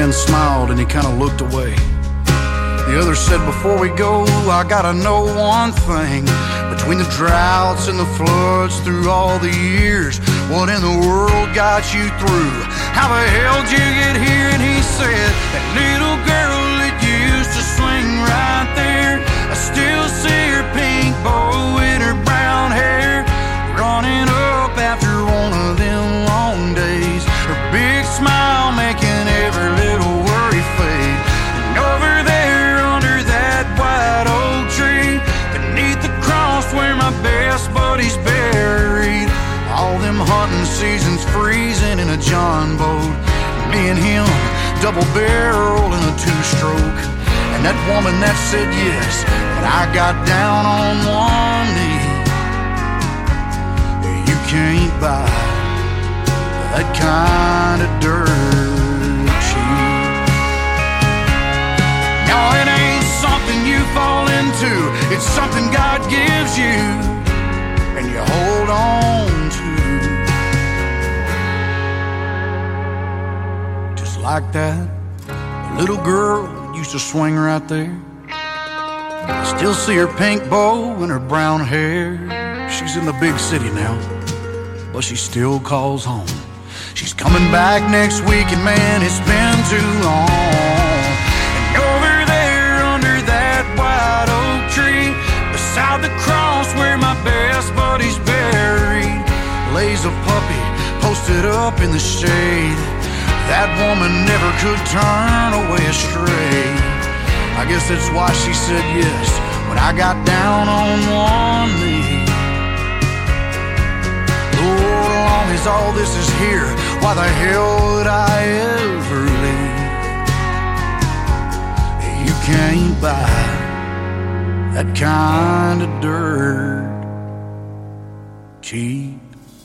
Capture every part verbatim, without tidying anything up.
man smiled and he kind of looked away. The other said, before we go, I gotta know one thing. Between the droughts and the floods through all the years, what in the world got you through? How the hell did you get here? And he said, that little girl that used to swing right there, I still see her pink bow in her brown hair, running up after one of them long days, her big smile making every little worry fade. And over there under that white oak tree, beneath the cross where my best buddy's buried, all them hunting seasons freezing in a John boat, me and him double barrel in a two-stroke. And that woman that said yes, but I got down on one knee. You can't buy that kind of dirt cheap. No, it ain't something you fall into, it's something God gives you and you hold on to. Just like that little girl used to swing right there. I still see her pink bow and her brown hair. She's in the big city now, but she still calls home. She's coming back next week, and man, it's been too long. And over there under that white oak tree, beside the cross where my best buddy's buried, lays a puppy posted up in the shade. That woman never could turn away astray. I guess that's why she said yes when I got down on one knee. Lord, as long as all this is here, why the hell would I ever leave? You can't buy that kind of dirt cheap.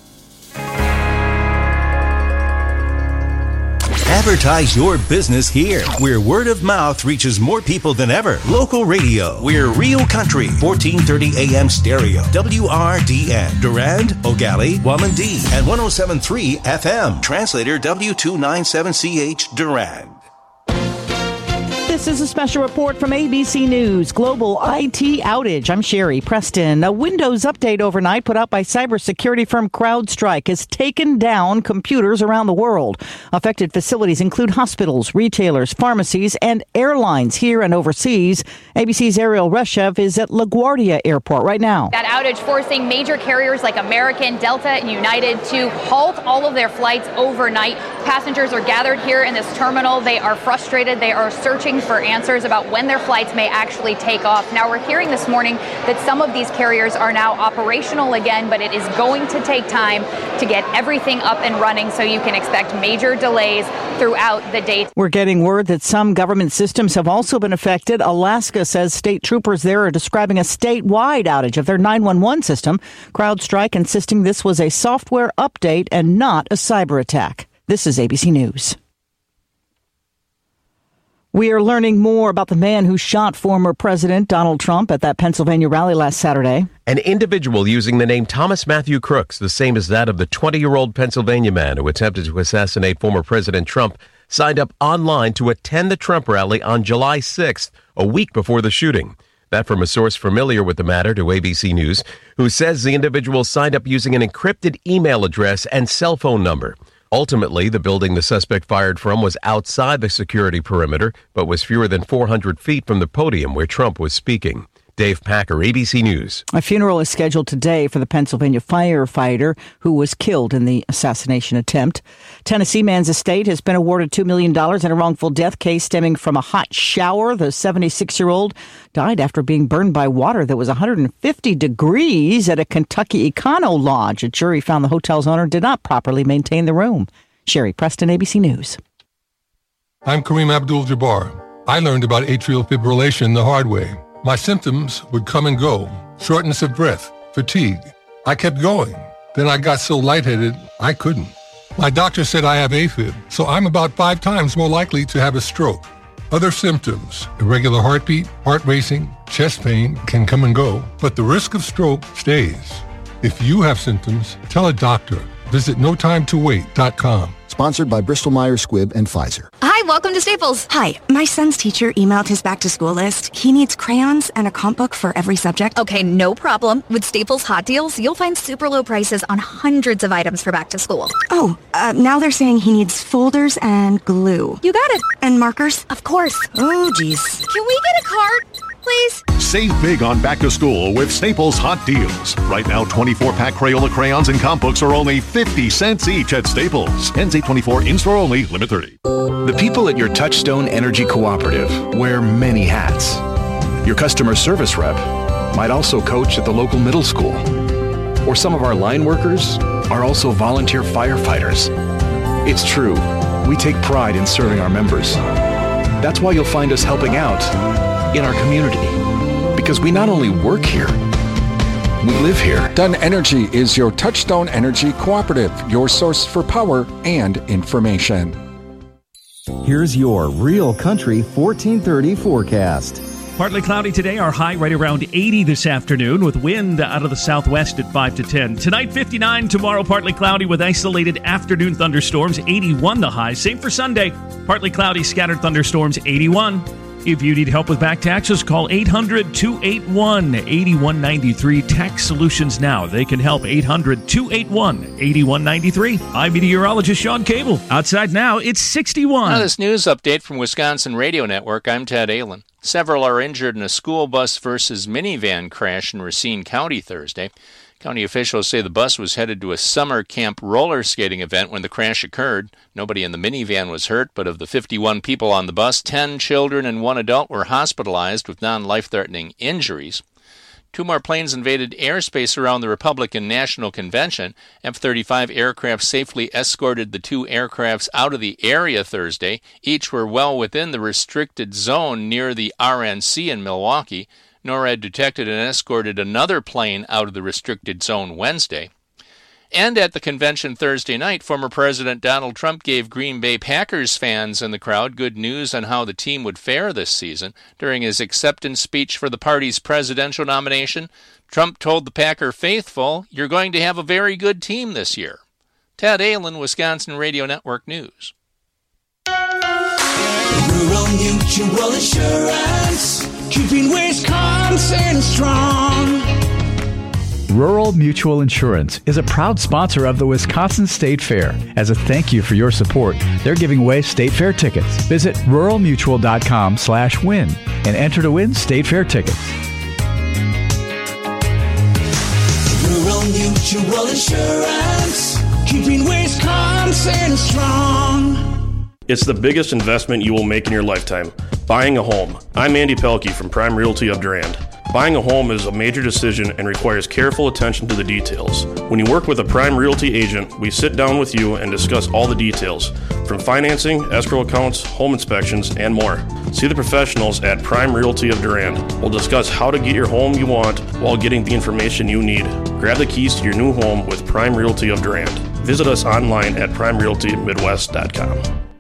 Advertise your business here, where word of mouth reaches more people than ever. Local radio. We're Real Country, fourteen thirty A M stereo. W R D N. Durand, Ogali, Wamandee, and one oh seven point three F M. Translator W two ninety-seven C H, Durand. This is a special report from A B C News. Global I T outage. I'm Sherry Preston. A Windows update overnight put out by cybersecurity firm CrowdStrike has taken down computers around the world. Affected facilities include hospitals, retailers, pharmacies, and airlines here and overseas. A B C's Ariel Reshev is at LaGuardia Airport right now. That outage forcing major carriers like American, Delta, and United to halt all of their flights overnight. Passengers are gathered here in this terminal. They are frustrated. They are searching for answers about when their flights may actually take off. Now, we're hearing this morning that some of these carriers are now operational again, but it is going to take time to get everything up and running, so you can expect major delays throughout the day. We're getting word that some government systems have also been affected. Alaska says state troopers there are describing a statewide outage of their nine one one system. CrowdStrike insisting this was a software update and not a cyber attack. This is A B C News. We are learning more about the man who shot former President Donald Trump at that Pennsylvania rally last Saturday. An individual using the name Thomas Matthew Crooks, the same as that of the twenty-year-old Pennsylvania man who attempted to assassinate former President Trump, signed up online to attend the Trump rally on July sixth, a week before the shooting. That from a source familiar with the matter to A B C News, who says the individual signed up using an encrypted email address and cell phone number. Ultimately, the building the suspect fired from was outside the security perimeter, but was fewer than four hundred feet from the podium where Trump was speaking. Dave Packer, A B C News. A funeral is scheduled today for the Pennsylvania firefighter who was killed in the assassination attempt. Tennessee man's estate has been awarded two million dollars in a wrongful death case stemming from a hot shower. The seventy-six-year-old died after being burned by water that was one hundred fifty degrees at a Kentucky Econo Lodge. A jury found the hotel's owner did not properly maintain the room. Sherry Preston, A B C News. I'm Kareem Abdul-Jabbar. I learned about atrial fibrillation the hard way. My symptoms would come and go, shortness of breath, fatigue. I kept going. Then I got so lightheaded, I couldn't. My doctor said I have AFib, so I'm about five times more likely to have a stroke. Other symptoms, irregular heartbeat, heart racing, chest pain can come and go, but the risk of stroke stays. If you have symptoms, tell a doctor. Visit no time to wait dot com. Sponsored by Bristol Myers Squibb and Pfizer. Hi, Hi, welcome to Staples. Hi, my son's teacher emailed his back-to-school list. He needs crayons and a comp book for every subject. Okay, no problem. With Staples Hot Deals, you'll find super low prices on hundreds of items for back to school. Oh, uh, now they're saying he needs folders and glue. You got it. And markers? Of course. Oh, geez. Can we get a cart, please? Save big on back to school with Staples Hot Deals. Right now, twenty-four pack Crayola crayons and comp books are only fifty cents each at Staples. Ends eight twenty-four, in-store only, limit thirty. The people at your Touchstone Energy Cooperative wear many hats. Your customer service rep might also coach at the local middle school. Or some of our line workers are also volunteer firefighters. It's true, we take pride in serving our members. That's why you'll find us helping out in our community. Because we not only work here, we live here. Dunn Energy is your Touchstone Energy Cooperative, your source for power and information. Here's your Real Country fourteen thirty forecast. Partly cloudy today, our high right around eighty this afternoon with wind out of the southwest at five to ten. Tonight, fifty-nine. Tomorrow, partly cloudy with isolated afternoon thunderstorms, eighty-one the high. Same for Sunday. Partly cloudy, scattered thunderstorms, eighty-one. If you need help with back taxes, call eight hundred, two eight one, eight one nine three. Tax Solutions Now. They can help. eight hundred, two eight one, eight one nine three. I'm meteorologist Sean Cable. Outside now, it's sixty-one. Now this news update from Wisconsin Radio Network. I'm Ted Ahlin. Several are injured in a school bus versus minivan crash in Racine County Thursday. County officials say the bus was headed to a summer camp roller skating event when the crash occurred. Nobody in the minivan was hurt, but of the fifty-one people on the bus, ten children and one adult were hospitalized with non-life-threatening injuries. Two more planes invaded airspace around the Republican National Convention. F thirty-five aircraft safely escorted the two aircrafts out of the area Thursday. Each were well within the restricted zone near the R N C in Milwaukee. NORAD detected and escorted another plane out of the restricted zone Wednesday. And at the convention Thursday night, former President Donald Trump gave Green Bay Packers fans in the crowd good news on how the team would fare this season. During his acceptance speech for the party's presidential nomination, Trump told the Packer faithful, "You're going to have a very good team this year." Ted Ahlin, Wisconsin Radio Network News. Rural Mutual Insurance, keeping Wisconsin strong. Rural Mutual Insurance is a proud sponsor of the Wisconsin State Fair. As a thank you for your support, they're giving away State Fair tickets. Visit rural mutual dot com slash win and enter to win State Fair tickets. Rural Mutual Insurance, keeping Wisconsin strong. It's the biggest investment you will make in your lifetime, buying a home. I'm Andy Pelkey from Prime Realty of Durand. Buying a home is a major decision and requires careful attention to the details. When you work with a Prime Realty agent, we sit down with you and discuss all the details, from financing, escrow accounts, home inspections, and more. See the professionals at Prime Realty of Durand. We'll discuss how to get your home you want while getting the information you need. Grab the keys to your new home with Prime Realty of Durand. Visit us online at prime realty midwest dot com.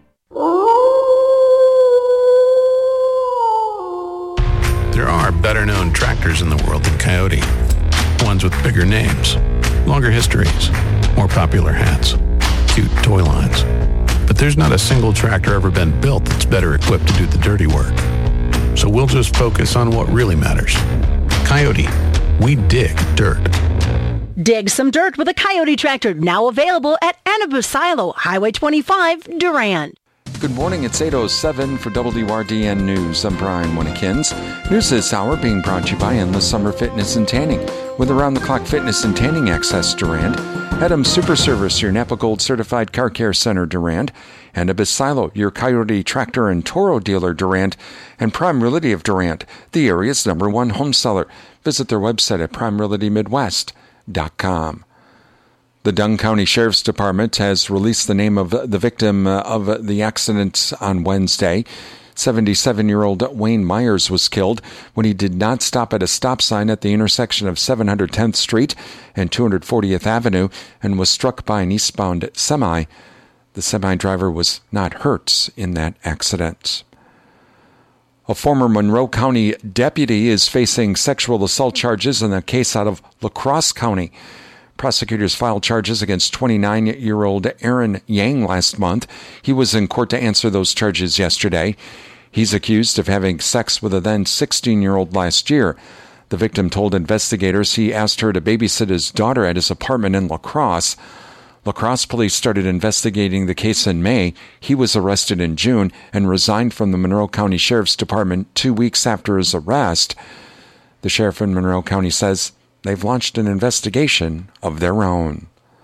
There are better-known tractors in the world than Coyote. Ones with bigger names, longer histories, more popular hats, cute toy lines. But there's not a single tractor ever been built that's better equipped to do the dirty work. So we'll just focus on what really matters. Coyote, we dig dirt. Dig some dirt with a Coyote tractor, now available at Anabu Silo, Highway twenty-five, Durand. Good morning, it's eight oh seven for W R D N News. I'm Brian Winnekins. News this hour being brought to you by Endless Summer Fitness and Tanning. With around-the-clock fitness and tanning access, Durand. Adams Super Service, your Napa Gold Certified Car Care Center, Durand. And Abyss Silo, your Coyote Tractor and Toro dealer, Durand. And Prime Realty of Durand, the area's number one home seller. Visit their website at prime realty midwest dot com. The Dunn County Sheriff's Department has released the name of the victim of the accident on Wednesday. seventy-seven-year-old Wayne Myers was killed when he did not stop at a stop sign at the intersection of seven hundred tenth Street and two hundred fortieth Avenue and was struck by an eastbound semi. The semi driver was not hurt in that accident. A former Monroe County deputy is facing sexual assault charges in a case out of La Crosse County. Prosecutors filed charges against twenty-nine-year-old Aaron Yang last month. He was in court to answer those charges yesterday. He's accused of having sex with a then sixteen-year-old last year. The victim told investigators he asked her to babysit his daughter at his apartment in La Crosse. La Crosse police started investigating the case in May. He was arrested in June and resigned from the Monroe County Sheriff's Department two weeks after his arrest. The sheriff in Monroe County says they've launched an investigation of their own.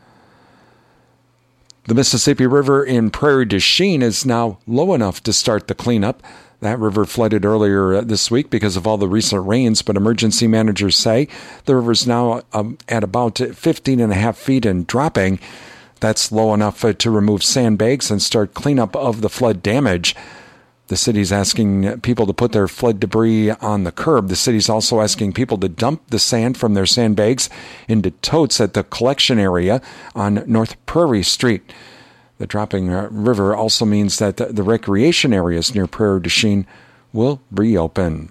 The Mississippi River in Prairie du Chien is now low enough to start the cleanup. That river flooded earlier this week because of all the recent rains, but emergency managers say the river's now um, at about fifteen and a half feet and dropping. That's low enough uh, to remove sandbags and start cleanup of the flood damage. The city's asking people to put their flood debris on the curb. The city's also asking people to dump the sand from their sandbags into totes at the collection area on North Prairie Street. The dropping uh, river also means that the, the recreation areas near Prairie du Chien will reopen.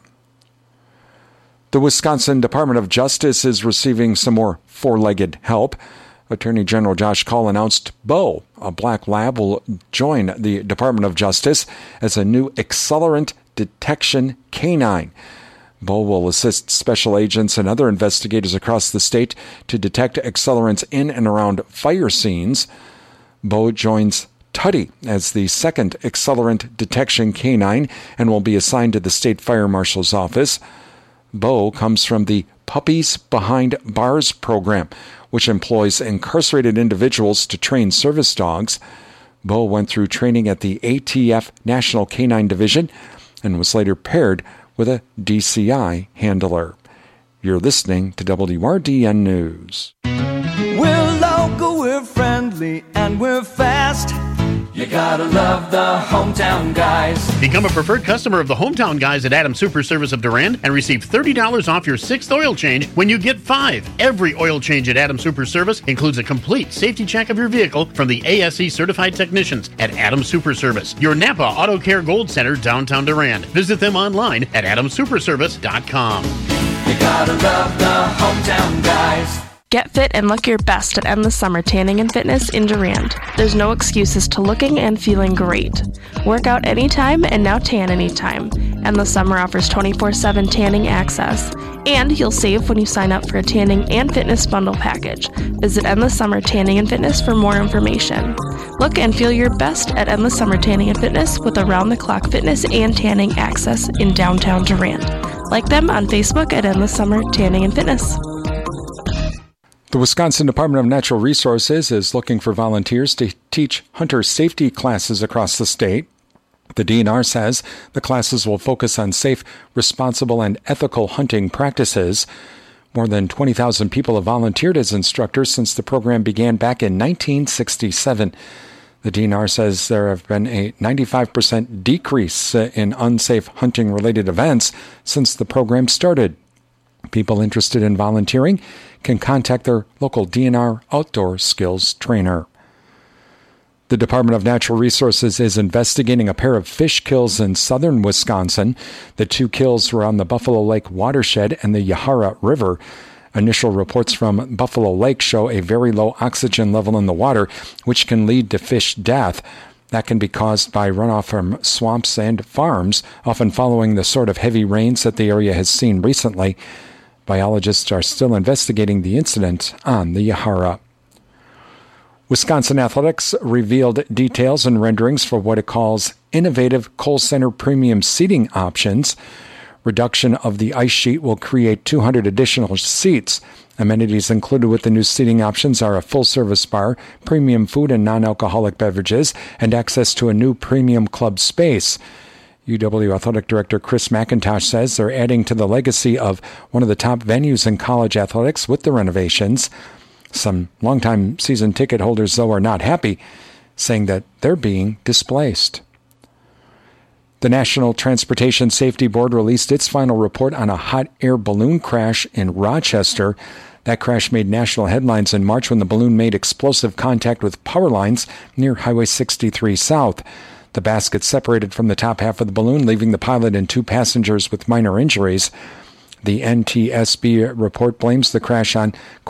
The Wisconsin Department of Justice is receiving some more four-legged help. Attorney General Josh Kaul announced Bo, a black lab, will join the Department of Justice as a new accelerant detection canine. Bo will assist special agents and other investigators across the state to detect accelerants in and around fire scenes. Bo joins Tutty as the second accelerant detection canine and will be assigned to the state fire marshal's office. Bo comes from the Puppies Behind Bars program, which employs incarcerated individuals to train service dogs. Bo went through training at the A T F National Canine Division and was later paired with a D C I handler. You're listening to W R D N News. We're local, we're friendly, and we're fast. You gotta love the Hometown Guys. Become a preferred customer of the Hometown Guys at Adams Super Service of Durand and receive thirty dollars off your sixth oil change when you get five. Every oil change at Adams Super Service includes a complete safety check of your vehicle from the A S E certified technicians at Adams Super Service, your Napa Auto Care Gold Center, downtown Durand. Visit them online at adams super service dot com. You gotta love the Hometown Guys. Get fit and look your best at Endless Summer Tanning and Fitness in Durand. There's no excuses to looking and feeling great. Work out anytime and now tan anytime. Endless Summer offers twenty-four seven tanning access. And you'll save when you sign up for a tanning and fitness bundle package. Visit Endless Summer Tanning and Fitness for more information. Look and feel your best at Endless Summer Tanning and Fitness with around-the-clock fitness and tanning access in downtown Durand. Like them on Facebook at Endless Summer Tanning and Fitness. The Wisconsin Department of Natural Resources is looking for volunteers to teach hunter safety classes across the state. The D N R says the classes will focus on safe, responsible, and ethical hunting practices. More than twenty thousand people have volunteered as instructors since the program began back in nineteen sixty-seven. The D N R says there have been a ninety-five percent decrease in unsafe hunting-related events since the program started. People interested in volunteering can contact their local D N R outdoor skills trainer. The Department of Natural Resources is investigating a pair of fish kills in southern Wisconsin. The two kills were on the Buffalo Lake watershed and the Yahara River. Initial reports from Buffalo Lake show a very low oxygen level in the water, which can lead to fish death. That can be caused by runoff from swamps and farms, often following the sort of heavy rains that the area has seen recently. Biologists are still investigating the incident on the Yahara. Wisconsin Athletics revealed details and renderings for what it calls innovative Kohl Center premium seating options. Reduction of the ice sheet will create two hundred additional seats. Amenities included with the new seating options are a full-service bar, premium food and non-alcoholic beverages, and access to a new premium club space. U W Athletic Director Chris McIntosh says they're adding to the legacy of one of the top venues in college athletics with the renovations. Some longtime season ticket holders, though, are not happy, saying that they're being displaced. The National Transportation Safety Board released its final report on a hot air balloon crash in Rochester. That crash made national headlines in March when the balloon made explosive contact with power lines near Highway sixty-three South. The basket separated from the top half of the balloon, leaving the pilot and two passengers with minor injuries. The N T S B report blames the crash on, quote,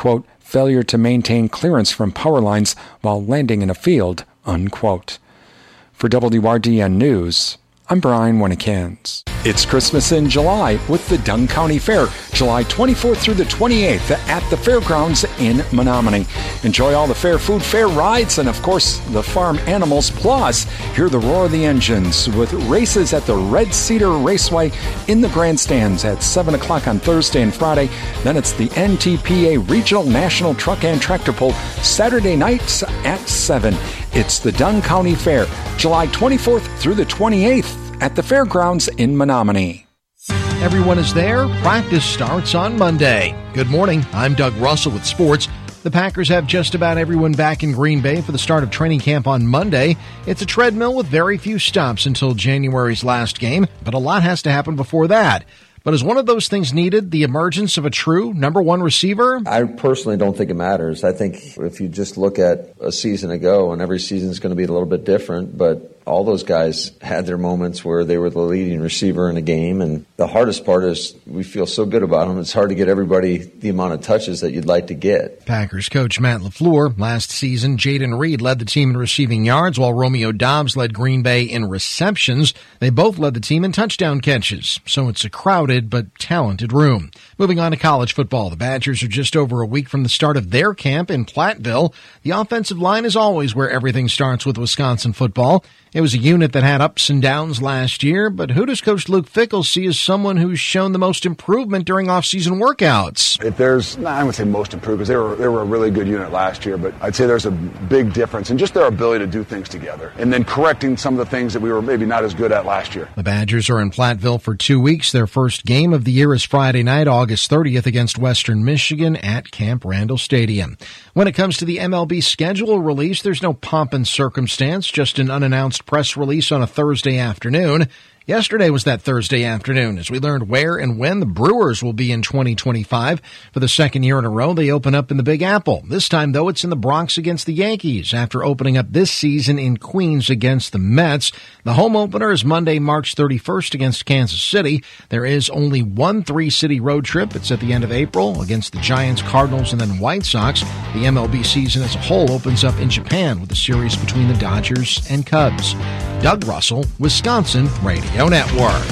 failure to maintain clearance from power lines while landing in a field, unquote. For W R D N News, I'm Brian Winnikins. It's Christmas in July with the Dunn County Fair, July twenty-fourth through the twenty-eighth at the fairgrounds in Menominee. Enjoy all the fair food, fair rides, and of course the farm animals. Plus, hear the roar of the engines with races at the Red Cedar Raceway in the grandstands at seven o'clock on Thursday and Friday. Then it's the N T P A Regional National Truck and Tractor Pull Saturday nights at seven. It's the Dunn County Fair, July twenty-fourth through the twenty-eighth at the fairgrounds in Menominee. Everyone is there. Practice starts on Monday. Good morning. I'm Doug Russell with sports. The Packers have just about everyone back in Green Bay for the start of training camp on Monday. It's a treadmill with very few stops until January's last game, but a lot has to happen before that. But is one of those things needed, the emergence of a true number one receiver? I personally don't think it matters. I think if you just look at a season ago, and every season is going to be a little bit different, but all those guys had their moments where they were the leading receiver in a game. And the hardest part is we feel so good about them, it's hard to get everybody the amount of touches that you'd like to get. Packers coach Matt LaFleur. Last season, Jaden Reed led the team in receiving yards, while Romeo Dobbs led Green Bay in receptions. They both led the team in touchdown catches. So it's a crowded but talented room. Moving on to college football. The Badgers are just over a week from the start of their camp in Platteville. The offensive line is always where everything starts with Wisconsin football. It was a unit that had ups and downs last year, but who does Coach Luke Fickell see as someone who's shown the most improvement during off-season workouts? If there's, I would say most improved, because they were, they were a really good unit last year, but I'd say there's a big difference in just their ability to do things together, and then correcting some of the things that we were maybe not as good at last year. The Badgers are in Platteville for two weeks. Their first game of the year is Friday night, August thirtieth, against Western Michigan at Camp Randall Stadium. When it comes to the M L B schedule release, there's no pomp and circumstance, just an unannounced press release on a Thursday afternoon. Yesterday was that Thursday afternoon as we learned where and when the Brewers will be in twenty twenty-five. For the second year in a row, they open up in the Big Apple. This time, though, it's in the Bronx against the Yankees after opening up this season in Queens against the Mets. The home opener is Monday, March thirty-first against Kansas City. There is only one three-city road trip. It's at the end of April against the Giants, Cardinals, and then White Sox. The M L B season as a whole opens up in Japan with a series between the Dodgers and Cubs. Doug Russell, Wisconsin Radio Network.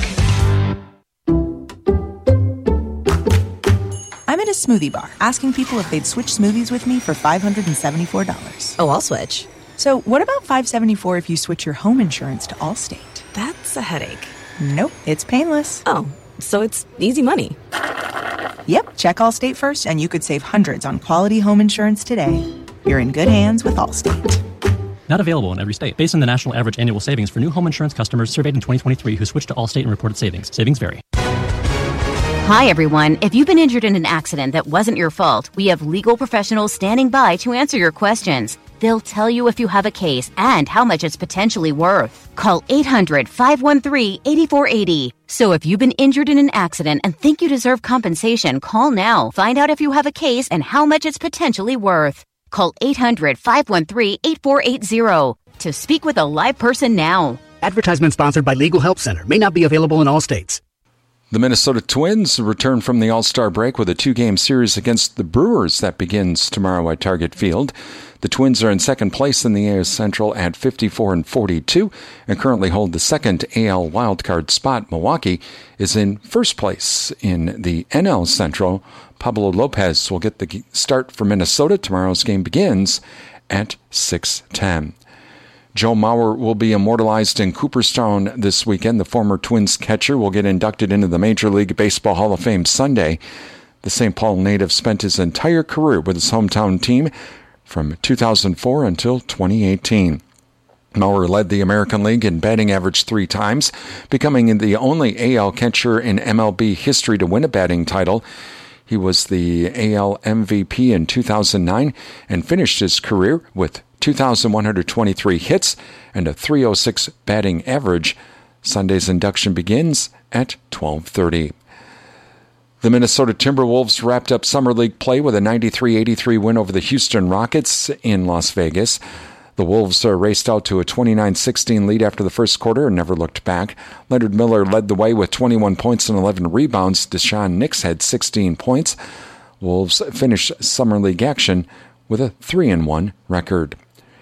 I'm at a smoothie bar asking people if they'd switch smoothies with me for five hundred seventy-four dollars. Oh, I'll switch. So what about five hundred seventy-four dollars if you switch your home insurance to Allstate? That's a headache. Nope, it's painless. Oh, so it's easy money. Yep, check Allstate first and you could save hundreds on quality home insurance today. You're in good hands with Allstate. Not available in every state. Based on the national average annual savings for new home insurance customers surveyed in twenty twenty-three who switched to Allstate and reported savings. Savings vary. Hi, everyone. If you've been injured in an accident that wasn't your fault, we have legal professionals standing by to answer your questions. They'll tell you if you have a case and how much it's potentially worth. Call eight hundred, five one three, eight four eight zero. So if you've been injured in an accident and think you deserve compensation, call now. Find out if you have a case and how much it's potentially worth. Call eight hundred, five one three, eight four eight zero to speak with a live person now. Advertisement sponsored by Legal Help Center. May not be available in all states. The Minnesota Twins return from the All-Star break with a two-game series against the Brewers that begins tomorrow at Target Field. The Twins are in second place in the A L Central at fifty-four and forty-two and currently hold the second A L wildcard spot. Milwaukee is in first place in the N L Central. Pablo Lopez will get the start for Minnesota. Tomorrow's game begins at six ten. Joe Mauer will be immortalized in Cooperstown this weekend. The former Twins catcher will get inducted into the Major League Baseball Hall of Fame Sunday. The Saint Paul native spent his entire career with his hometown team from two thousand four until twenty eighteen. Mauer led the American League in batting average three times, becoming the only A L catcher in M L B history to win a batting title. He was the A L M V P in two thousand nine and finished his career with two thousand one hundred twenty-three hits and a three oh six batting average. Sunday's induction begins at twelve thirty. The Minnesota Timberwolves wrapped up Summer League play with a ninety-three eighty-three win over the Houston Rockets in Las Vegas. The Wolves raced out to a twenty-nine sixteen lead after the first quarter and never looked back. Leonard Miller led the way with twenty-one points and eleven rebounds. Deshaun Nix had sixteen points. Wolves finish Summer League action with a three and one record.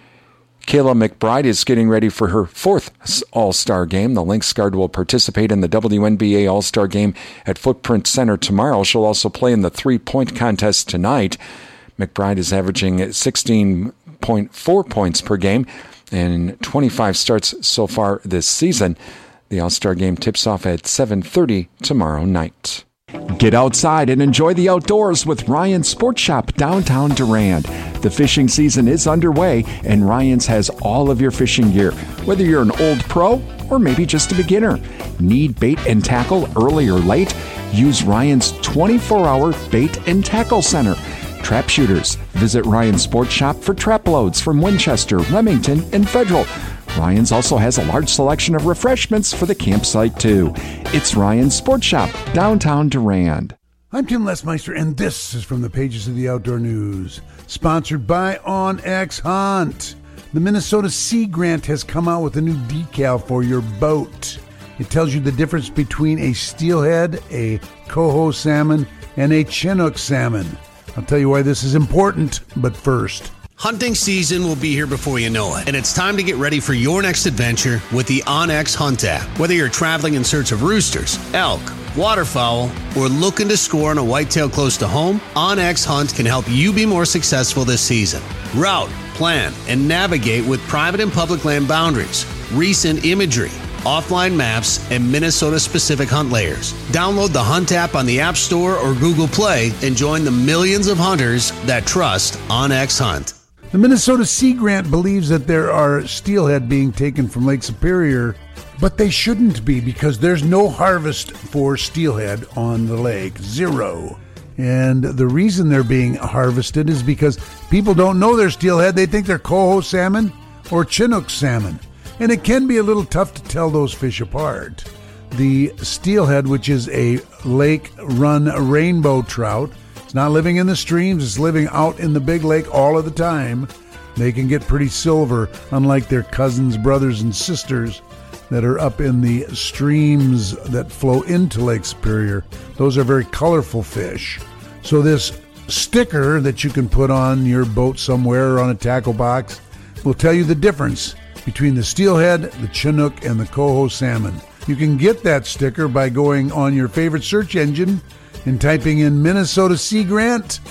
Kayla McBride is getting ready for her fourth All-Star game. The Lynx guard will participate in the W N B A All-Star game at Footprint Center tomorrow. She'll also play in the three-point contest tonight. McBride is averaging sixteen point four points per game and twenty-five starts so far this season. The All-Star game tips off at seven thirty tomorrow night. Get outside and enjoy the outdoors with Ryan's Sports Shop downtown Durand. The fishing season is underway, and Ryan's has all of your fishing gear, whether you're an old pro or maybe just a beginner. Need bait and tackle early or late? Use Ryan's twenty-four hour bait and tackle center. Trap shooters, visit Ryan's Sports Shop for trap loads from Winchester, Remington, and Federal. Ryan's also has a large selection of refreshments for the campsite, too. It's Ryan's Sports Shop, downtown Durand. I'm Tim Lesmeister, and this is from the pages of the Outdoor News, sponsored by OnX Hunt. The Minnesota Sea Grant has come out with a new decal for your boat. It tells you the difference between a steelhead, a coho salmon, and a Chinook salmon. I'll tell you why this is important, but first... Hunting season will be here before you know it, and it's time to get ready for your next adventure with the OnX Hunt app. Whether you're traveling in search of roosters, elk, waterfowl, or looking to score on a whitetail close to home, OnX Hunt can help you be more successful this season. Route, plan, and navigate with private and public land boundaries, recent imagery, offline maps, and Minnesota-specific hunt layers. Download the Hunt app on the App Store or Google Play and join the millions of hunters that trust OnX Hunt. The Minnesota Sea Grant believes that there are steelhead being taken from Lake Superior, but they shouldn't be because there's no harvest for steelhead on the lake. Zero. And the reason they're being harvested is because people don't know they're steelhead. They think they're coho salmon or Chinook salmon. And it can be a little tough to tell those fish apart. The steelhead, which is a lake-run rainbow trout, it's not living in the streams, it's living out in the big lake all of the time. They can get pretty silver, unlike their cousins, brothers, and sisters that are up in the streams that flow into Lake Superior. Those are very colorful fish. So this sticker that you can put on your boat somewhere or on a tackle box will tell you the difference between the steelhead, the Chinook, and the coho salmon. You can get that sticker by going on your favorite search engine and typing in Minnesota Sea Grant,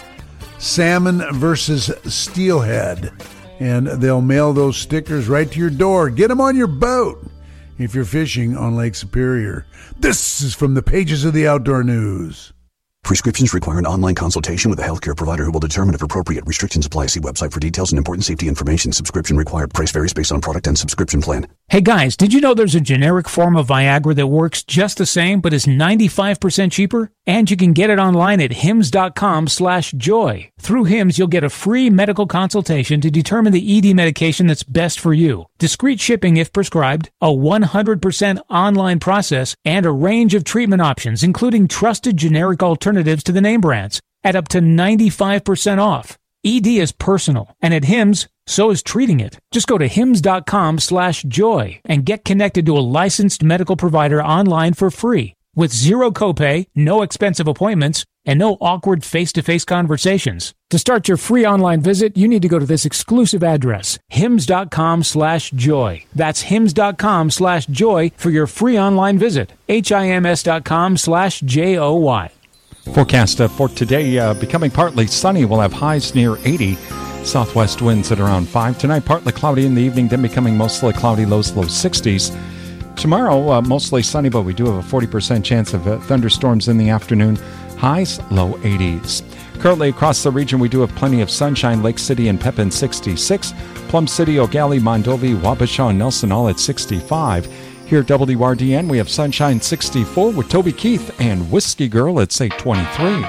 salmon versus steelhead. And they'll mail those stickers right to your door. Get them on your boat if you're fishing on Lake Superior. This is from the pages of the Outdoor News. Prescriptions require an online consultation with a healthcare provider who will determine if appropriate. Restrictions apply. See website for details and important safety information. Subscription required. Price varies based on product and subscription plan. Hey guys, did you know there's a generic form of Viagra that works just the same but is ninety-five percent cheaper? And you can get it online at hims.com slash joy. Through Hims, you'll get a free medical consultation to determine the E D medication that's best for you. Discreet shipping if prescribed, a one hundred percent online process, and a range of treatment options, including trusted generic alternatives to the name brands, at up to ninety-five percent off. E D is personal, and at Hims, so is treating it. Just go to hims.com slash joy and get connected to a licensed medical provider online for free. With zero copay, no expensive appointments, and no awkward face-to-face conversations. To start your free online visit, you need to go to this exclusive address, hims.com slash joy. That's hims.com slash joy for your free online visit. H-I-M-S.com slash J-O-Y. Forecast uh, for today, uh, becoming partly sunny. We'll have highs near eighty. Southwest winds at around five. Tonight, partly cloudy in the evening, then becoming mostly cloudy, lows, low sixties. Tomorrow, uh, mostly sunny, but we do have a forty percent chance of uh, thunderstorms in the afternoon. Highs, low eighties. Currently across the region, we do have plenty of sunshine. Lake City and Pepin, sixty-six. Plum City, Ogali, Mondovi, Wabasha, and Nelson, all at sixty-five. Here at W R D N, we have sunshine sixty-four with Toby Keith and Whiskey Girl at, say, twenty-three.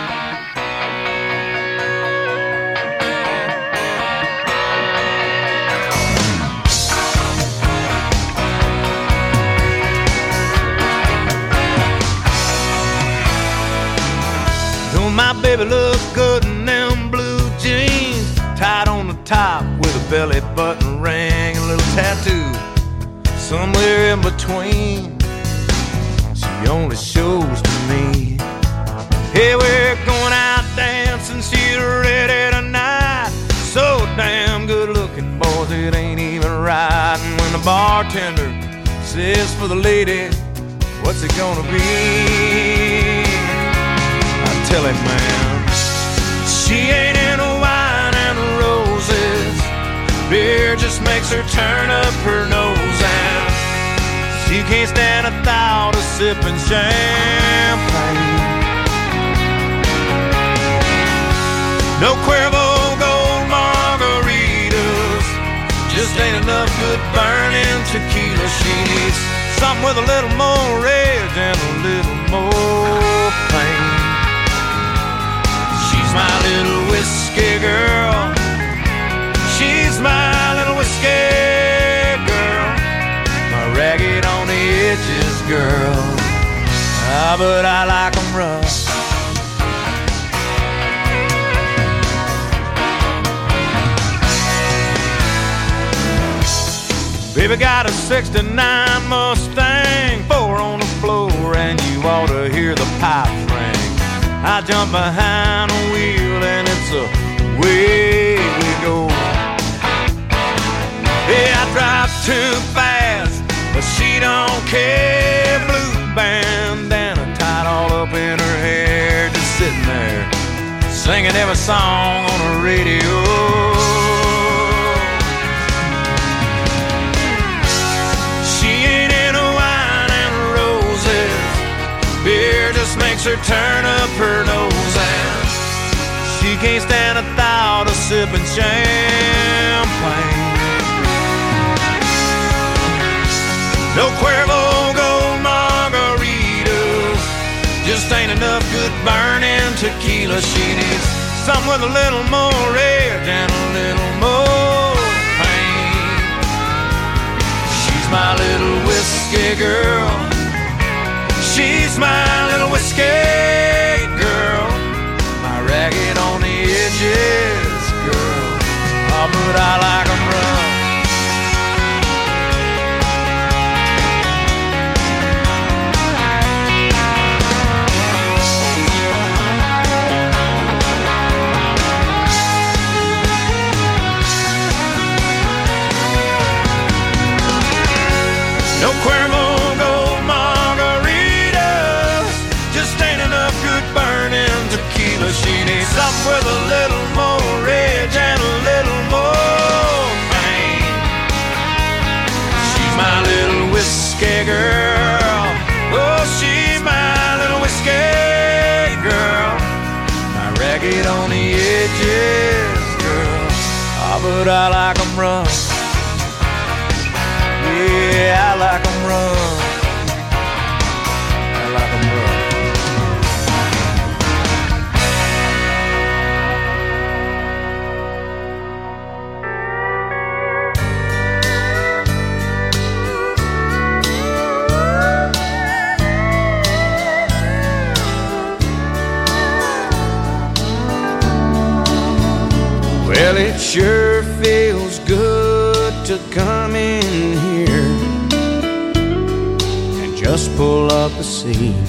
My baby look good in them blue jeans, tied on the top with a belly button ring, a little tattoo somewhere in between. She only shows to me, hey, we're going out there the bartender says for the lady, what's it gonna be? I tell him, man, she ain't into wine and roses. Beer just makes her turn up her nose, and she can't stand a thought of sipping champagne. No Cuervo Gold margaritas, just ain't enough good burning tequila. She needs something with a little more red and a little more pain. She's my little whiskey girl. She's my little whiskey girl. My ragged on the edges girl. Ah, but I like 'em rough. Baby got a sixty-nine Mustang, four on the floor, and you ought to hear the pipes ring. I jump behind the wheel and it's away we go. Yeah, I drive too fast, but she don't care. Blue bandana tied all up in her hair, just sitting there singing every song on the radio. Beer just makes her turn up her nose, and she can't stand a thought of sipping champagne. No Cuervo Gold margaritas, just ain't enough good burning tequila. She needs something with a little more red and a little more pain. She's my little whiskey girl. She's my little whiskey girl, my ragged on the edges girl. Oh, but I like 'em rough. No Cuervo Gold margaritas, just ain't enough good burning tequila. She needs something with a little more red and a little more pain. She's my little whiskey girl. Oh, she's my little whiskey girl, my ragged on the edges girl. Oh, but I like 'em rough. Yeah, I like 'em rough. I like 'em rough. Well, it sure feels good to come in here and just pull up a seat.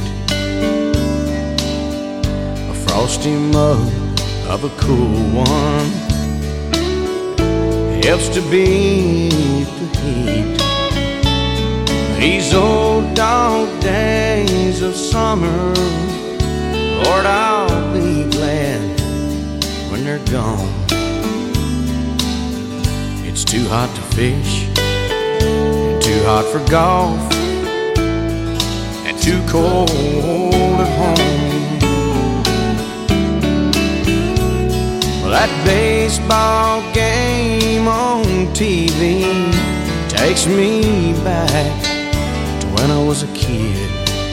A frosty mug of a cool one helps to beat the heat. These old dog days of summer, Lord, I'll be glad when they're gone. It's too hot to fish, and too hot for golf, and too cold at home. Well, that baseball game on T V takes me back to when I was a kid.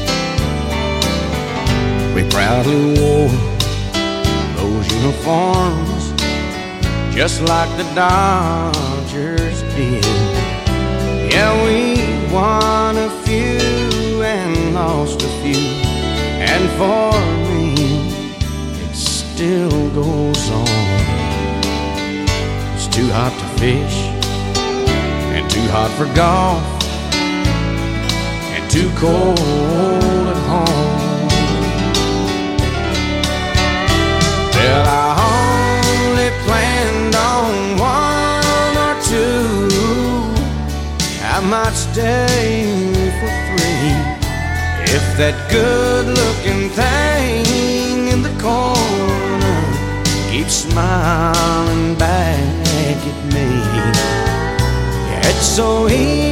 We proudly wore those uniforms just like the Dodgers did. Yeah, we won a few and lost a few, and for me it still goes on. It's too hot to fish, and too hot for golf, and too cold at home. Well, I only planned on one or two. I might stay for three if that good-looking thing in the corner keeps smiling back at me. Yeah, it's so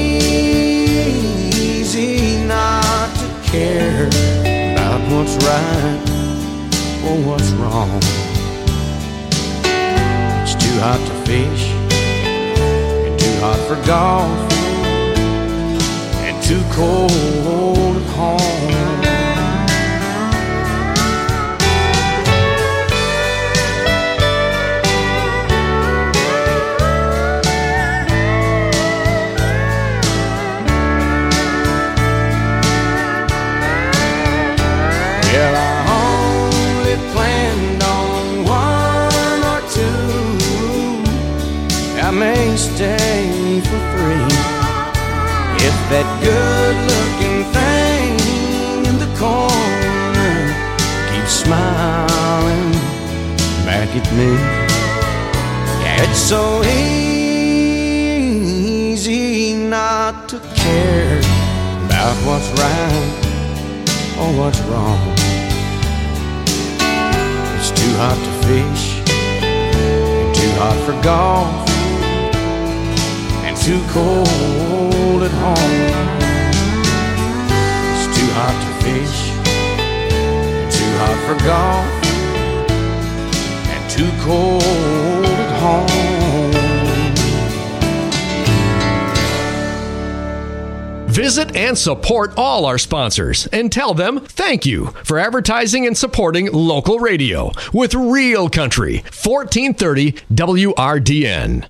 easy not to care about what's right or what's wrong. It's too hot to fish and too hot for golf and too cold at home. Well, I only planned on one or two. I may stay for three if that good-looking thing in the corner keeps smiling back at me. Yeah, it's so easy not to care about what's right or what's wrong. It's too hot to fish and too hot for golf and too cold at home. It's too hot to fish and too hot for golf and too cold at home. Visit and support all our sponsors and tell them thank you for advertising and supporting local radio with Real Country, fourteen thirty W R D N.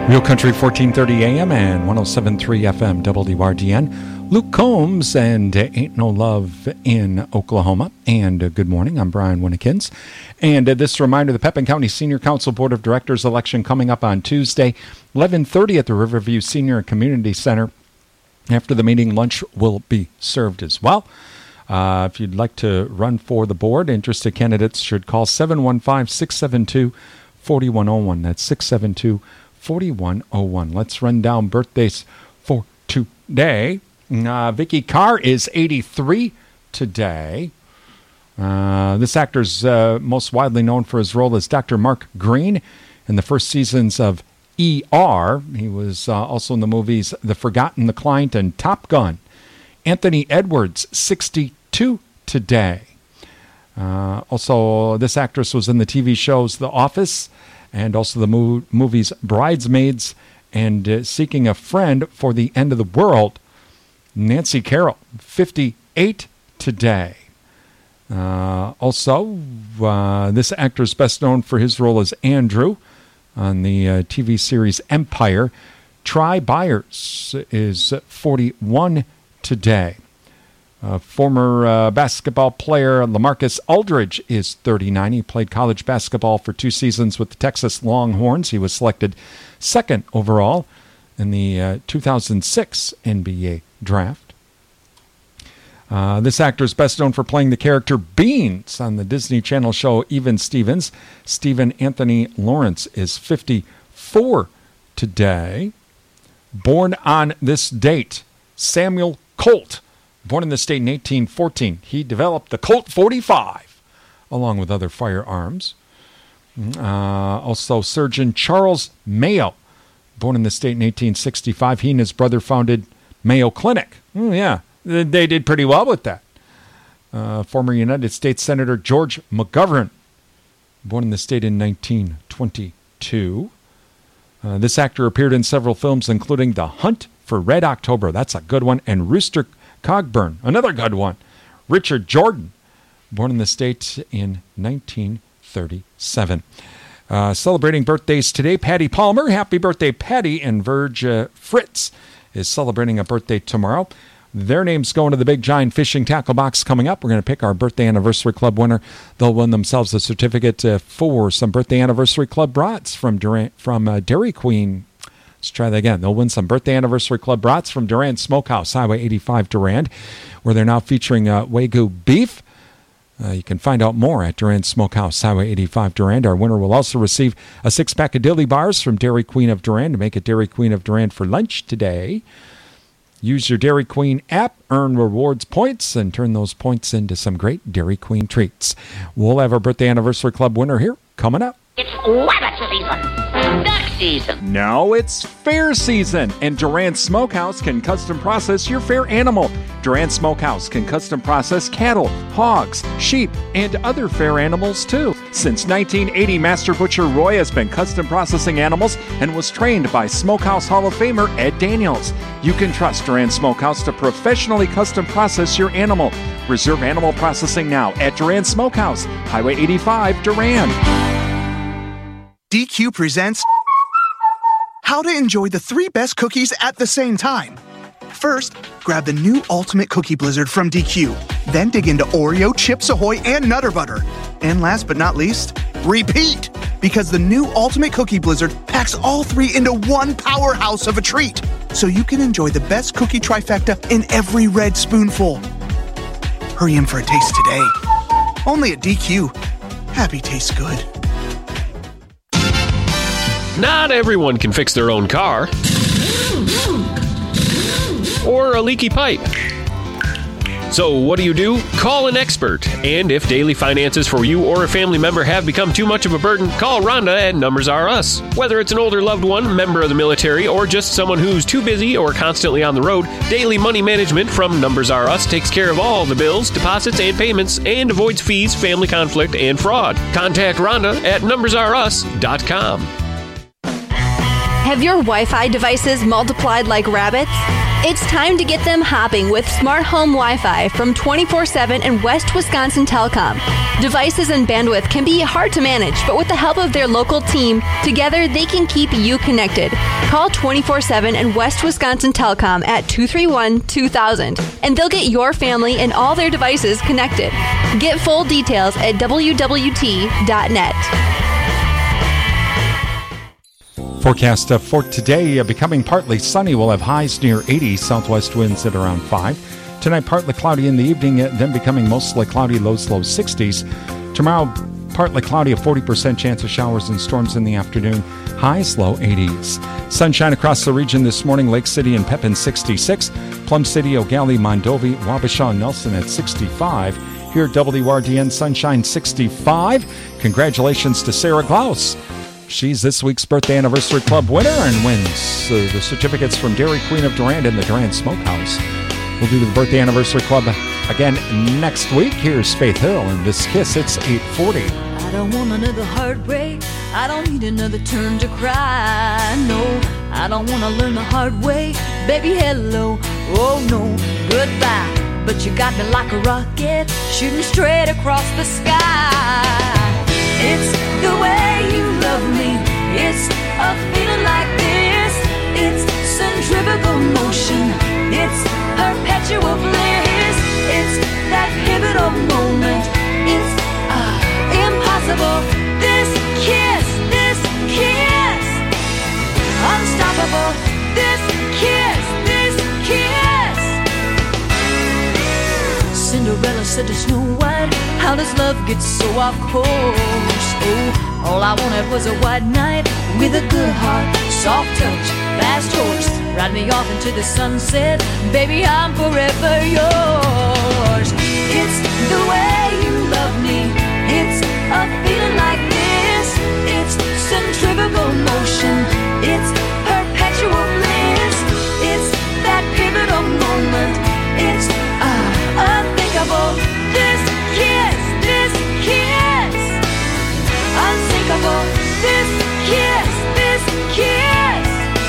Real Country fourteen thirty A M and one oh seven point three F M W R D N. Luke Combs and uh, Ain't No Love in Oklahoma. And uh, good morning, I'm Brian Winnekins. And uh, this reminder, the Pepin County Senior Council Board of Directors election coming up on Tuesday, eleven thirty at the Riverview Senior and Community Center. After the meeting, lunch will be served as well. Uh, if you'd like to run for the board, interested candidates should call seven one five, six seven two, four one zero one. That's six seven two, four one zero one. Let's run down birthdays for today. Uh, Vicky Carr is eighty-three today. Uh, this actor is uh, most widely known for his role as Doctor Mark Green in the first seasons of E R. He was uh, also in the movies The Forgotten, The Client, and Top Gun. Anthony Edwards, sixty-two today. Uh, also, this actress was in the T V shows The Office and also the mo- movies Bridesmaids and uh, Seeking a Friend for the End of the World. Nancy Carroll, fifty-eight today. Uh, also, uh, this actor is best known for his role as Andrew on the uh, T V series Empire. Tri Byers is forty-one today. Uh, former uh, basketball player LaMarcus Aldridge is thirty-nine. He played college basketball for two seasons with the Texas Longhorns. He was selected second overall in the uh, two thousand six N B A draft. Uh, this actor is best known for playing the character Beans on the Disney Channel show Even Stevens. Stephen Anthony Lawrence is fifty-four today. Born on this date, Samuel Colt. Born in the state in eighteen fourteen. He developed the Colt forty-five, along with other firearms. Uh, also, Surgeon Charles Mayo. Born in the state in eighteen sixty-five. He and his brother founded Mayo Clinic. Mm, yeah, they did pretty well with that. Uh, former United States Senator George McGovern. Born in the state in nineteen twenty-two. Uh, this actor appeared in several films, including The Hunt for Red October. That's a good one. And Rooster Cogburn, another good one. Richard Jordan, born in the state in nineteen thirty-seven. Uh, celebrating birthdays today, Patty Palmer. Happy birthday, Patty. And Verge uh, Fritz is celebrating a birthday tomorrow. Their names going to the Big Giant Fishing Tackle Box coming up. We're going to pick our Birthday Anniversary Club winner. They'll win themselves a certificate uh, for some Birthday Anniversary Club brats from Durant, from uh, Dairy Queen. Let's try that again. They'll win some Birthday Anniversary Club brats from Durand Smokehouse, Highway eighty-five Durand, where they're now featuring uh, Wagyu beef. Uh, you can find out more at Durand Smokehouse, Highway eighty-five Durand. Our winner will also receive a six-pack of Dilly Bars from Dairy Queen of Durand to make it Dairy Queen of Durand for lunch today. Use your Dairy Queen app, earn rewards points, and turn those points into some great Dairy Queen treats. We'll have our Birthday Anniversary Club winner here coming up. It's rabbit season, duck season. No, it's fair season, and Durand Smokehouse can custom process your fair animal. Durand Smokehouse can custom process cattle, hogs, sheep, and other fair animals too. Since nineteen eighty, Master Butcher Roy has been custom processing animals and was trained by Smokehouse Hall of Famer Ed Daniels. You can trust Durand Smokehouse to professionally custom process your animal. Reserve animal processing now at Durand Smokehouse, Highway eighty-five, Durand. D Q presents how to enjoy the three best cookies at the same time. First, grab the new Ultimate Cookie Blizzard from D Q. Then dig into Oreo, Chips Ahoy, and Nutter Butter. And last but not least, repeat! Because the new Ultimate Cookie Blizzard packs all three into one powerhouse of a treat. So you can enjoy the best cookie trifecta in every red spoonful. Hurry in for a taste today. Only at D Q. Happy tastes good. Not everyone can fix their own car or a leaky pipe. So what do you do? Call an expert. And if daily finances for you or a family member have become too much of a burden, call Rhonda at Numbers R Us. Whether it's an older loved one, member of the military, or just someone who's too busy or constantly on the road, Daily Money Management from Numbers R Us takes care of all the bills, deposits, and payments and avoids fees, family conflict, and fraud. Contact Rhonda at numbers r us dot com. Have your Wi-Fi devices multiplied like rabbits? It's time to get them hopping with Smart Home Wi-Fi from twenty-four seven and West Wisconsin Telecom. Devices and bandwidth can be hard to manage, but with the help of their local team, together they can keep you connected. Call twenty-four seven and West Wisconsin Telecom at two three one, two thousand, and they'll get your family and all their devices connected. Get full details at w w t dot net. Forecast uh, for today, uh, becoming partly sunny. We'll have highs near eighty, southwest winds at around five. Tonight, partly cloudy in the evening, uh, then becoming mostly cloudy, lows, low sixties. Tomorrow, partly cloudy, a forty percent chance of showers and storms in the afternoon. Highs, low eighties. Sunshine across the region this morning. Lake City and Pepin, sixty-six. Plum City, O'Galley, Mondovi, Wabasha, Nelson at sixty-five. Here at W R D N, sunshine sixty-five. Congratulations to Sarah Glaus. She's this week's Birthday Anniversary Club winner and wins uh, the certificates from Dairy Queen of Durand and the Durand Smokehouse. We'll do the Birthday Anniversary Club again next week. Here's Faith Hill and This Kiss. It's eight forty. I don't want another heartbreak. I don't need another turn to cry. No, I don't want to learn the hard way. Baby, hello. Oh, no, goodbye. But you got me like a rocket, shooting straight across the sky. It's the way you love me. It's a feeling like this. It's centrifugal motion. It's perpetual bliss. It's that pivotal moment. It's uh, impossible. This kiss, this kiss, unstoppable. This kiss, this kiss. Cinderella said to Snow White, how does love get so off course? Oh, all I wanted was a white knight with a good heart, soft touch, fast horse. Ride me off into the sunset, baby, I'm forever yours. It's the way you love me. It's a feeling like this. It's centrifugal motion. It's perpetual bliss. It's that pivotal moment. It's uh, unthinkable. This kiss, this kiss, unsinkable. This kiss, this kiss.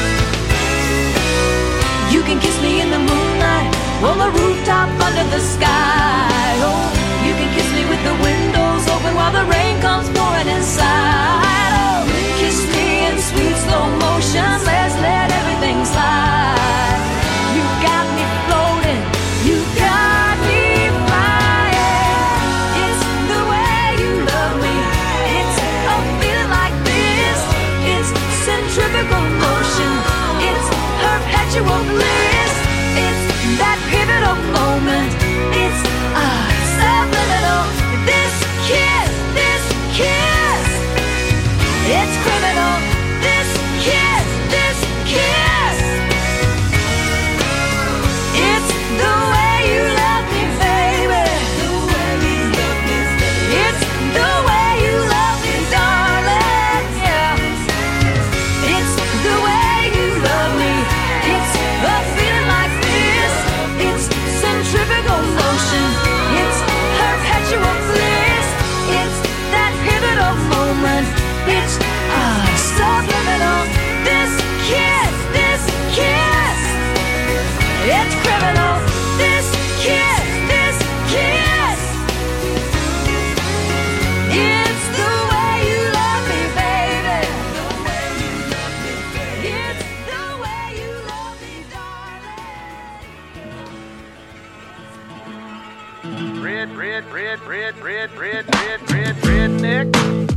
You can kiss me in the moonlight, on the rooftop under the sky. Oh, you can kiss me with the windows open while the rain comes pouring inside. Oh, kiss me in sweet slow motion. Let's let everything slide. You got me floating. You got me flying. It's the way you love me. It's a feeling like this. It's centrifugal motion. It's perpetual bliss. It's that pivotal moment. It's uh, subliminal. This kiss, this kiss, it's criminal. This kiss, this kiss, it's the way you love me, baby. It's the way you love me, darling. Yeah. It's the way you love me. It's a feeling like this. It's centrifugal motion. It's perpetual bliss. It's that pivotal moment. It's uh, subliminal. This kiss, this kiss, it's criminal. This kiss, this kiss, it's the way you love me, baby. It's the way you love me, darling. Red, red, red, red, red, red, red, red, redneck.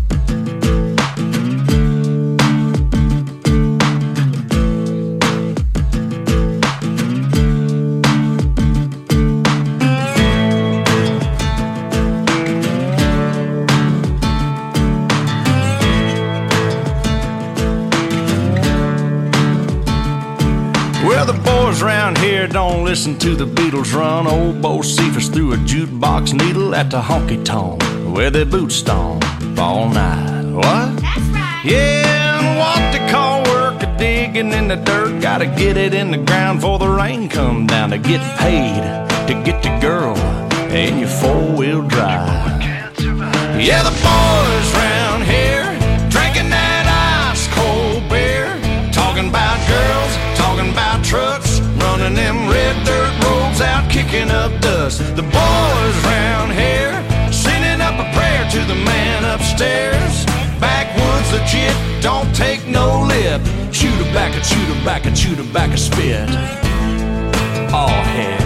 Well, the boys around here don't listen to the Beatles run. Old Bo Cephas threw a jukebox needle at the honky-tonk where they boot stomp all night. What? That's right. Yeah, and what they call work a digging in the dirt. Gotta get it in the ground before the rain come down to get paid, to get your girl in your four-wheel drive. Yeah, the boys round here drinking that ice-cold beer, talking about girls, talking about trucks, running them red dirt roads out, kicking up dust. The boys round here sending up a prayer the man upstairs. Backwoods legit, don't take no lip. Chew tobacco, chew tobacco, chew tobacco, spit. Oh, heck.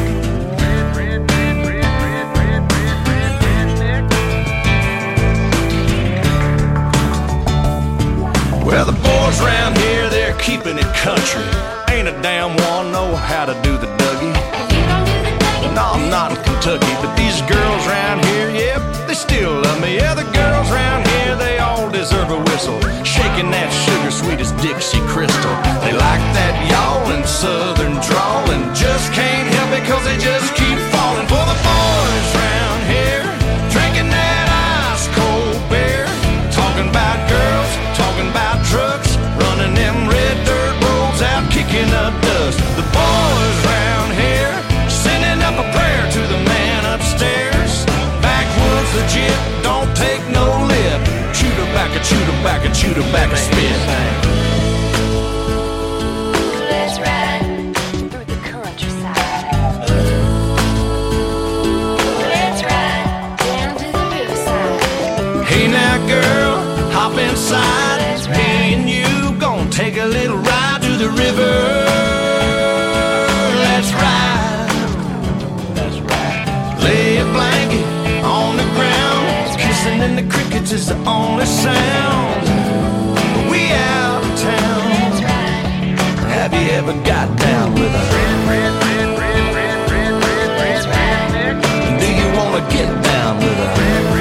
Well, the boys around here, they're keeping it country. Ain't a damn one know how to do the Dougie. No, I'm not in Kentucky, but these girls around here, yep, they still love me. Yeah, the girls around here, they all deserve a whistle. Shaking that sugar sweet as Dixie Crystal. They like that yawling southern drawl and just can't help it cause they just keep falling for the boys around here. Drinking that ice cold beer. Talking about girls, talking about trucks. Running them red dirt roads out, kicking up dust. The boys around here sending up a prayer to the man upstairs. Backwoods legit, don't take no lip. Chew tobacco, chew tobacco, chew tobacco, spit. Let's ride through the countryside. Let's ride down to the riverside. Hey now girl, hop inside. Me and you gon' take a little ride to the river. Let's ride. That's right. Lay a blanket on the ground. Kissing in the crickets is the only sound. We out of town. That's right. Have you ever got down with a That's right. Do you wanna get down with a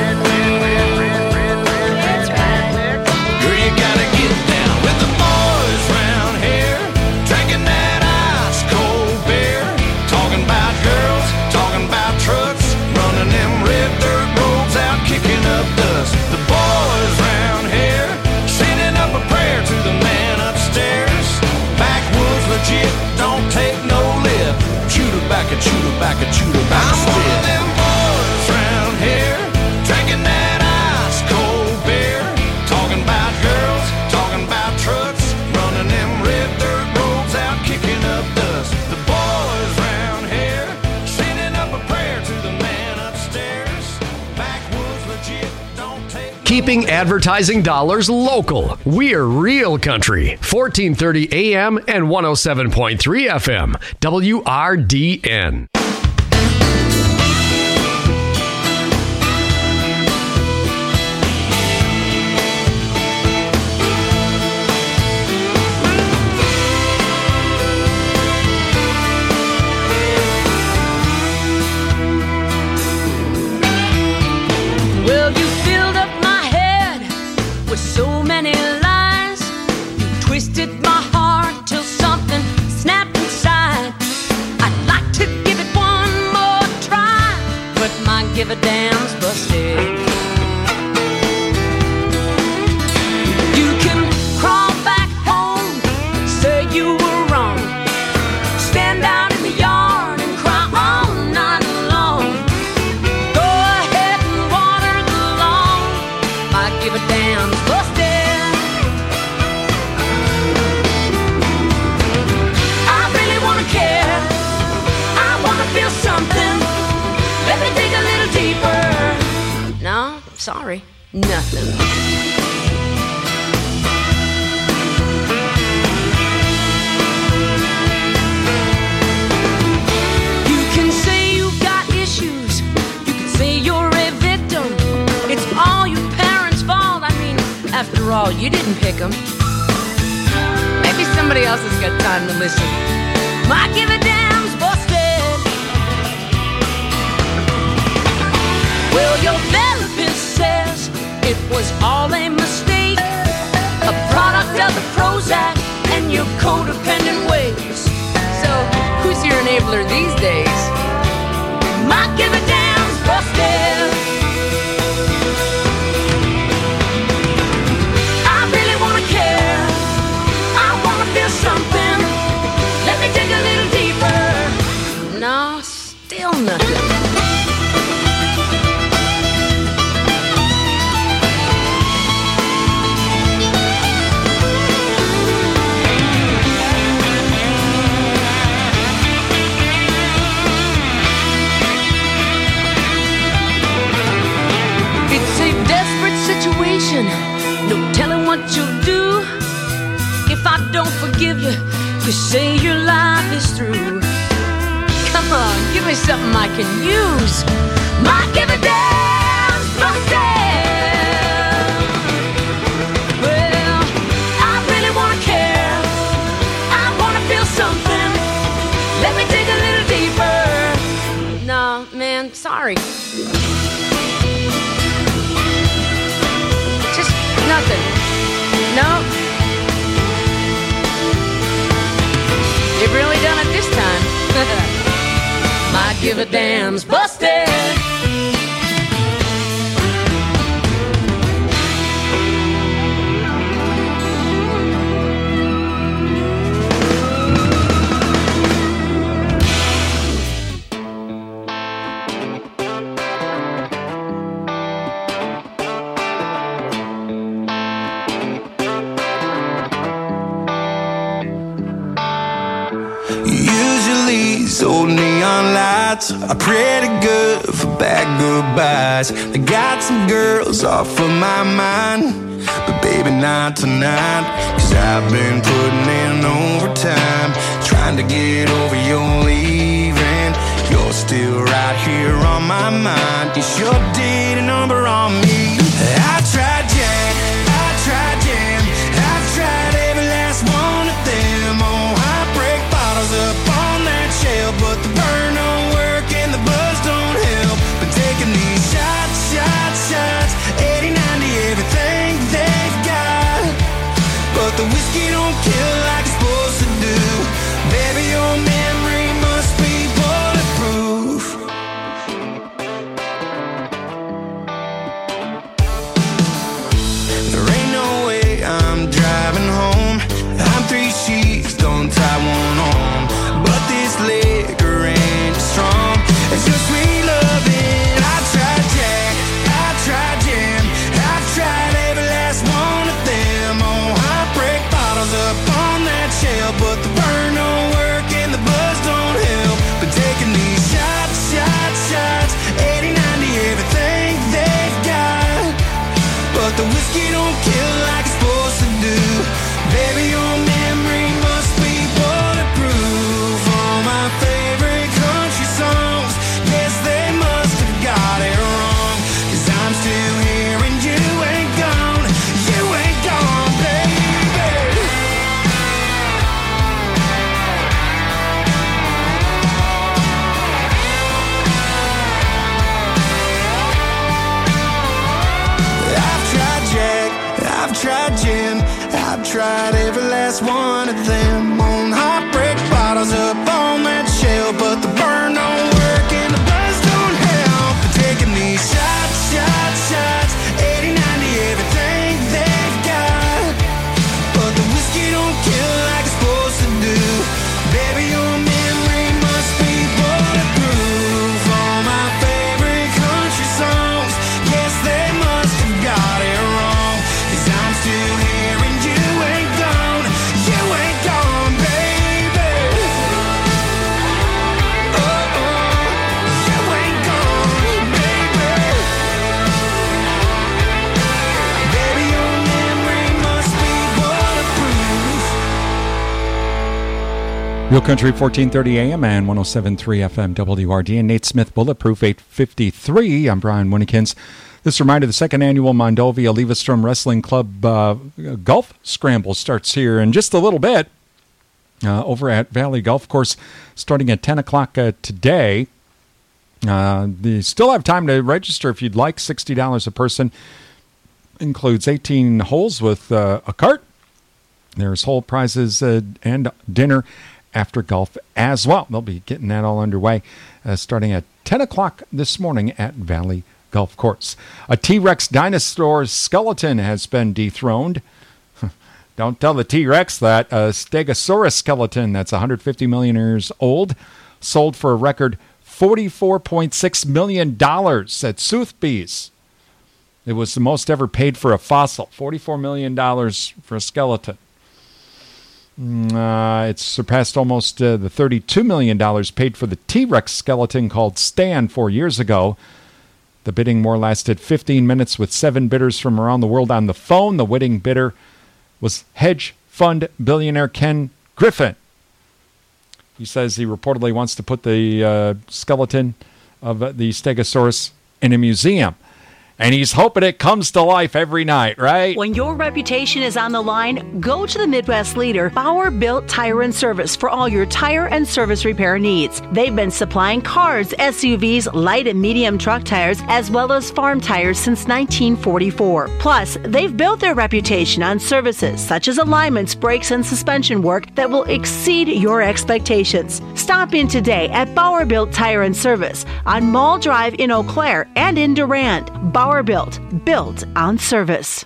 That's right. Girl, you gotta get down with the boys round here. Drinking that ice cold beer. Talking about girls, talking about trucks. Running them red dirt roads out, kicking up dust. The boys round here sending up a prayer to the man upstairs. Backwoods legit, don't take no lip. Chew tobacco, chew tobacco, chew tobacco. I'm one of them boys round here. Drinking that ice cold beer. Talking about girls, talking about trucks. Running them red dirt roads out, kicking up dust. The boys round here sending up a prayer to the man upstairs. Backwoods legit, don't take Keeping advertising dollars local. We're Real Country. fourteen thirty A M and one oh seven point three F M. W R D N. Well, you filled up my head with so many lies. You twisted my heart till something snapped inside. I'd like to give it one more try, but my give a damn's busted. You can crawl back home, say you were wrong. Stand out in the yard and cry all night long. Go ahead and water the lawn. I give a damn's busted. I really wanna care. I wanna feel something. Let me dig a little deeper. No, sorry, nothing. You can say you've got issues. You can say you're a victim. It's all your parents' fault. I mean, after all, you didn't pick them. Maybe somebody else has got time to listen. My give a damn's busted. Well, your therapist says it was all a mistake, a product of the Prozac and your codependent ways. So, who's your enabler these days? My give a damn's busted. I really wanna care. I wanna feel something. Let me dig a little deeper. No, still nothing. don't forgive you. You say your life is through. Come on, give me something I can use. My give a damn's busted. Well, I really wanna care. I wanna feel something. Let me dig a little deeper. No, man, sorry. Just nothing. No. You've really done it this time. My give a damn's busted. Old neon lights are pretty good for bad goodbyes. I got some girls off of my mind, but baby not tonight. Cause I've been putting in overtime, trying to get over your leaving. You're still right here on my mind. You sure did a number on me. I tried Jack, I tried Jam, I've tried every last one of them. Oh, heartbreak bottles up on that shelf, but the burn don't work and the buzz don't help. But taking these shots, shots, shots, eighty, ninety, everything they've got. But the whiskey don't kill like it's supposed to do. Baby, your memory must be bulletproof. There ain't no way I'm driving home. I'm three sheets, don't tie one on. But this liquor ain't strong. It's your sweet loving. I tried Jack, I tried Jam, I've tried every last one of them. Oh, heartbreak bottles up on that shelf, but the burn don't work and the buzz don't help. But taking these shots, shots, shots, eighty, ninety, everything they've got. But the whiskey don't kill like it's supposed to do. Baby, your memory must be bulletproof. All my favorite country songs, yes, they must have got it wrong. Cause I'm still here and you ain't gone. You ain't gone, baby. I've tried Jack, I've tried Jim, I've tried every last one of them. On heartbreak bottles up on that shelf, but the burn don't work and the buzz don't help. But taking these shots, shots, shots, eighty, ninety, everything they've got. But the whiskey don't kill like it's supposed to do. Baby, your memory must be bulletproof. All my favorite country songs, yes, they must have got it wrong. Cause I'm still here and you ain't gone. You ain't gone, baby. Oh, oh, you ain't gone, baby. Baby, your memory must be bulletproof. Real Country, fourteen thirty A M and one oh seven point three F M W R D N. Nate Smith, Bulletproof, eight fifty-three. I'm Brian Winnikins. This reminder, the second annual Mondovia Levistrom Wrestling Club uh, Golf Scramble starts here in just a little bit uh, over at Valley Golf Course, starting at ten o'clock uh, today. Uh, you still have time to register if you'd like. sixty dollars a person. Includes eighteen holes with uh, a cart. There's hole prizes uh, and dinner after golf as well. They'll be getting that all underway uh, starting at ten o'clock this morning at Valley Golf Course. A T-Rex dinosaur skeleton has been dethroned. Don't tell the T-Rex that. A Stegosaurus skeleton that's one hundred fifty million years old sold for a record forty-four point six million dollars at Sotheby's. It was the most ever paid for a fossil, forty-four million dollars for a skeleton. Uh, it's surpassed almost uh, the thirty-two million dollars paid for the T-Rex skeleton called Stan four years ago. The bidding war lasted fifteen minutes with seven bidders from around the world on the phone. The winning bidder was hedge fund billionaire Ken Griffin. He says he reportedly wants to put the uh, skeleton of the Stegosaurus in a museum. And he's hoping it comes to life every night, right? When your reputation is on the line, go to the Midwest leader, Bauer Built Tire and Service, for all your tire and service repair needs. They've been supplying cars, S U Vs, light and medium truck tires, as well as farm tires since nineteen forty-four. Plus, they've built their reputation on services such as alignments, brakes, and suspension work that will exceed your expectations. Stop in today at Bauer Built Tire and Service on Mall Drive in Eau Claire and in Durand. Bauer Built, built on service.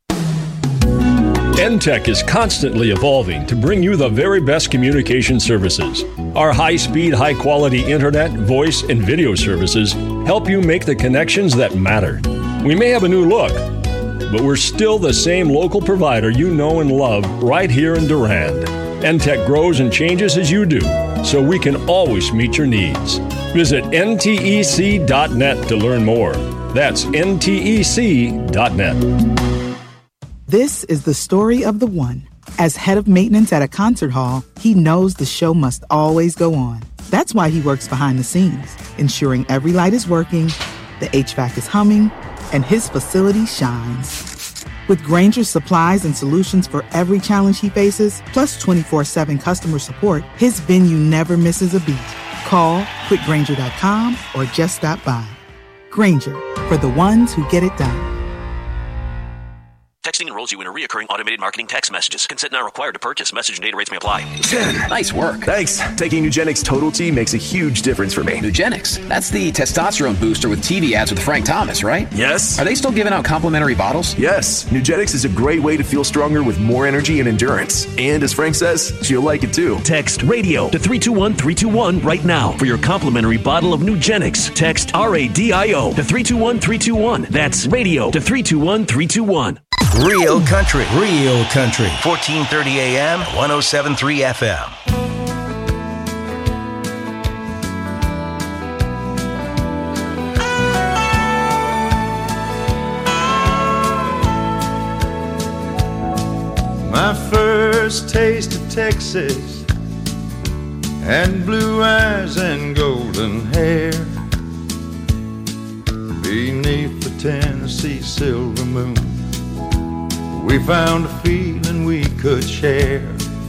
N T E C is constantly evolving to bring you the very best communication services. Our high-speed, high-quality internet, voice, and video services help you make the connections that matter. We may have a new look, but we're still the same local provider you know and love right here in Durand. N T E C grows and changes as you do, so we can always meet your needs. Visit N T E C dot net to learn more. That's N T E C dot net. This is the story of the one. As head of maintenance at a concert hall, he knows the show must always go on. That's why he works behind the scenes, ensuring every light is working, the H V A C is humming, and his facility shines. With Grainger's supplies and solutions for every challenge he faces, plus twenty-four seven customer support, his venue never misses a beat. Call quick grainger dot com or just stop by. Grainger, for the ones who get it done. Texting enrolls you in a reoccurring automated marketing text messages. Consent not required to purchase. Message and data rates may apply. ten. Nice work. Thanks. Taking Nugenix Total T makes a huge difference for me. Nugenix? That's the testosterone booster with T V ads with Frank Thomas, right? Yes. Are they still giving out complimentary bottles? Yes. Nugenix is a great way to feel stronger with more energy and endurance. And as Frank says, you'll like it too. Text RADIO to three two one three two one right now for your complimentary bottle of Nugenix. Text R A D I O to three two one three two one. That's radio to three two one three two one. Real country, real country. fourteen thirty A M, one oh seven point three F M. My first taste of Texas had blue eyes and golden hair beneath the Tennessee silver moon. We found a feeling we could share,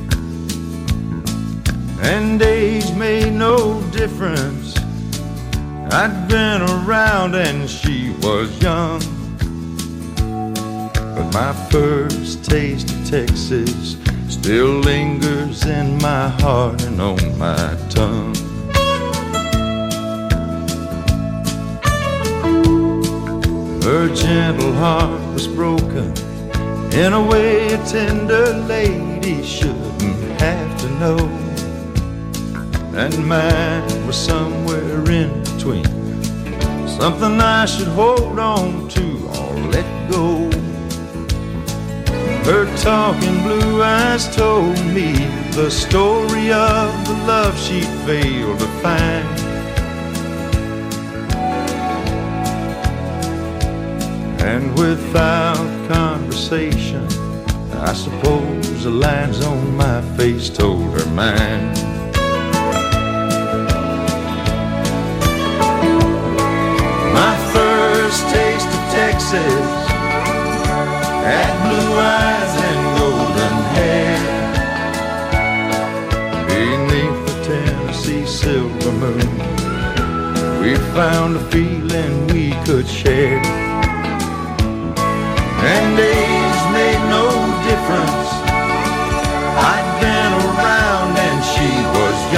and age made no difference. I'd been around and she was young, but my first taste of Texas still lingers in my heart and on my tongue. Her gentle heart was broken in a way a tender lady shouldn't have to know, and mine was somewhere in between, something I should hold on to or let go. Her talking blue eyes told me the story of the love she'd failed to find, and without conversation, I suppose the lines on my face told her mine. My first taste of Texas had blue eyes and golden hair beneath the Tennessee silver moon. We found a feeling we could share, and age made no difference. I'd been around and she was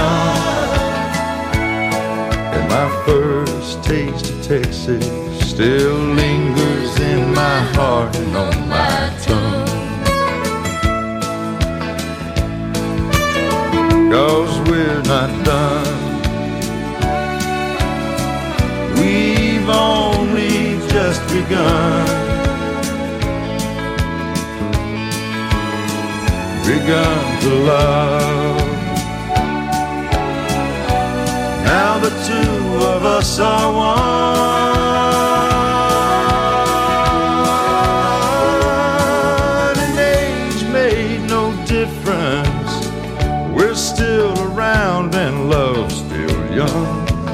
young, and my first taste of Texas still lingers in my heart and on my tongue. 'Cause we're not done, we've only just begun. Begun to love. Now the two of us are one.